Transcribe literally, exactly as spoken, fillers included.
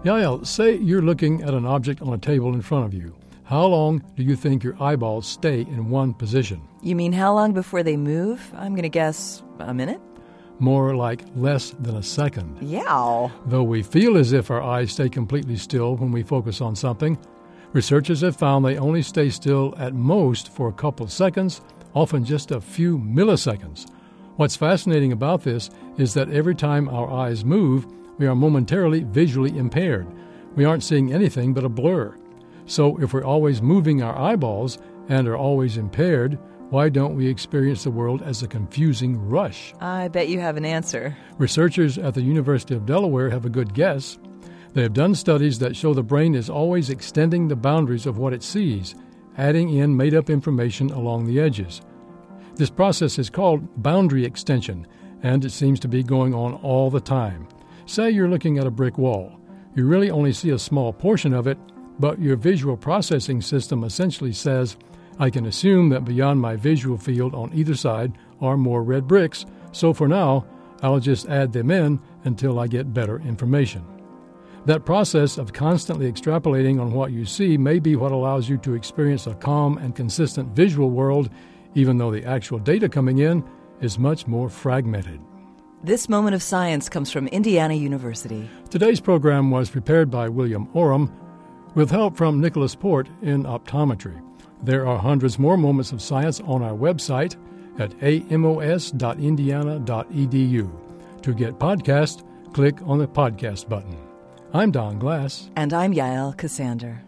Yael, say you're looking at an object on a table in front of you. How long do you think your eyeballs stay in one position? You mean how long before they move? I'm going to guess a minute? More like less than a second. Yeah. Though we feel as if our eyes stay completely still when we focus on something, researchers have found they only stay still at most for a couple of seconds, often just a few milliseconds. What's fascinating about this is that every time our eyes move, we are momentarily visually impaired. We aren't seeing anything but a blur. So if we're always moving our eyeballs and are always impaired, why don't we experience the world as a confusing rush? I bet you have an answer. Researchers at the University of Delaware have a good guess. They have done studies that show the brain is always extending the boundaries of what it sees, adding in made-up information along the edges. This process is called boundary extension, and it seems to be going on all the time. Say you're looking at a brick wall. You really only see a small portion of it, but your visual processing system essentially says, I can assume that beyond my visual field on either side are more red bricks, so for now, I'll just add them in until I get better information. That process of constantly extrapolating on what you see may be what allows you to experience a calm and consistent visual world, even though the actual data coming in is much more fragmented. This moment of science comes from Indiana University. Today's program was prepared by William Oram with help from Nicholas Port in optometry. There are hundreds more moments of science on our website at a m o s dot indiana dot e d u. To get podcasts, click on the podcast button. I'm Don Glass. And I'm Yael Cassander.